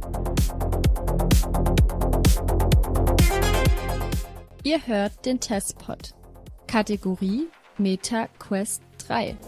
Ihr hört den Testpod. Kategorie Meta Quest 3.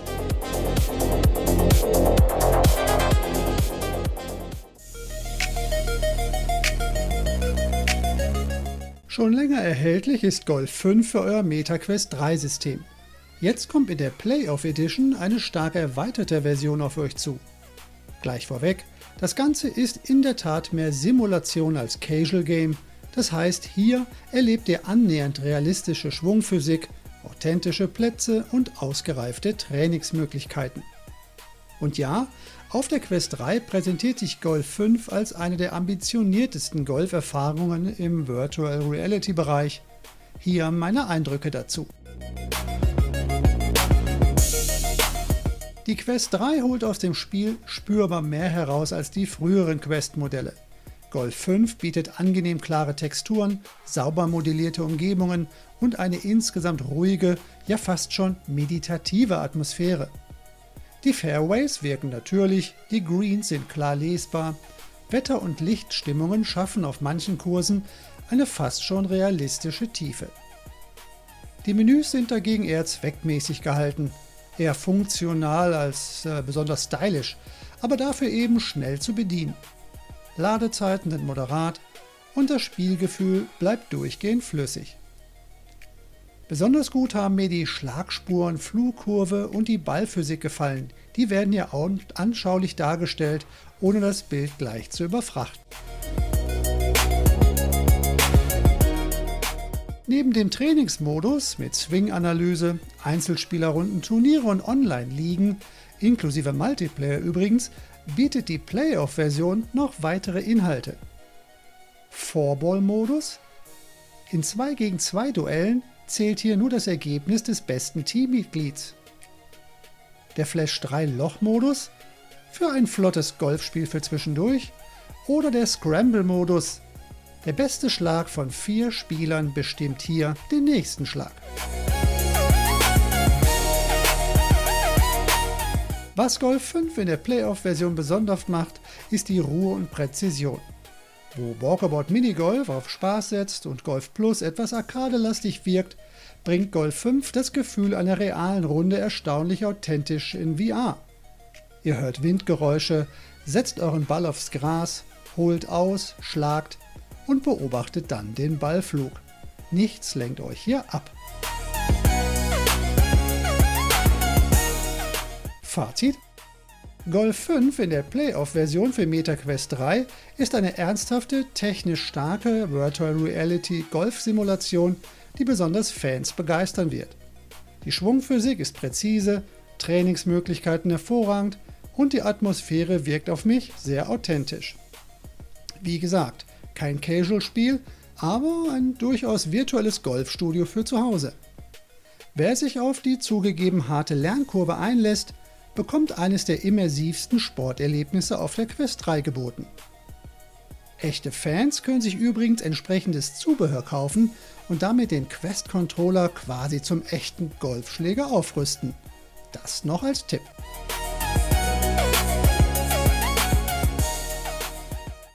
Schon länger erhältlich ist Golf 5 für euer Meta Quest 3 System. Jetzt kommt in der Playoff Edition eine stark erweiterte Version auf euch zu. Gleich vorweg, das Ganze ist in der Tat mehr Simulation als Casual Game. Das heißt, hier erlebt ihr annähernd realistische Schwungphysik, authentische Plätze und ausgereifte Trainingsmöglichkeiten. Und ja, auf der Quest 3 präsentiert sich Golf 5 als eine der ambitioniertesten Golferfahrungen im Virtual Reality Bereich. Hier meine Eindrücke dazu. Die Quest 3 holt aus dem Spiel spürbar mehr heraus als die früheren Quest-Modelle. Golf 5 bietet angenehm klare Texturen, sauber modellierte Umgebungen und eine insgesamt ruhige, ja fast schon meditative Atmosphäre. Die Fairways wirken natürlich, die Greens sind klar lesbar, Wetter- und Lichtstimmungen schaffen auf manchen Kursen eine fast schon realistische Tiefe. Die Menüs sind dagegen eher zweckmäßig gehalten, eher funktional als besonders stylisch, aber dafür eben schnell zu bedienen. Ladezeiten sind moderat und das Spielgefühl bleibt durchgehend flüssig. Besonders gut haben mir die Schlagspuren, Flugkurve und die Ballphysik gefallen. Die werden ja anschaulich dargestellt, ohne das Bild gleich zu überfrachten. Neben dem Trainingsmodus mit Swing-Analyse, Einzelspielerrunden, Turniere und Online-Ligen, inklusive Multiplayer übrigens, bietet die Playoff-Version noch weitere Inhalte. Four-Ball-Modus? In 2 gegen 2 Duellen zählt hier nur das Ergebnis des besten Teammitglieds. Der Flash 3 Loch-Modus? Für ein flottes Golfspiel für zwischendurch? Oder der Scramble-Modus? Der beste Schlag von 4 Spielern bestimmt hier den nächsten Schlag. Was Golf 5 in der Playoff-Version besonders macht, ist die Ruhe und Präzision. Wo Walkabout Minigolf auf Spaß setzt und Golf Plus etwas arkadelastig wirkt, bringt Golf 5 das Gefühl einer realen Runde erstaunlich authentisch in VR. Ihr hört Windgeräusche, setzt euren Ball aufs Gras, holt aus, schlagt und beobachtet dann den Ballflug. Nichts lenkt euch hier ab. Fazit: Golf 5 in der Playoff-Version für Meta Quest 3 ist eine ernsthafte, technisch starke Virtual Reality Golf-Simulation, die besonders Fans begeistern wird. Die Schwungphysik ist präzise, Trainingsmöglichkeiten hervorragend und die Atmosphäre wirkt auf mich sehr authentisch. Wie gesagt, kein Casual-Spiel, aber ein durchaus virtuelles Golfstudio für zu Hause. Wer sich auf die zugegeben harte Lernkurve einlässt, bekommt eines der immersivsten Sporterlebnisse auf der Quest 3 geboten. Echte Fans können sich übrigens entsprechendes Zubehör kaufen und damit den Quest-Controller quasi zum echten Golfschläger aufrüsten. Das noch als Tipp.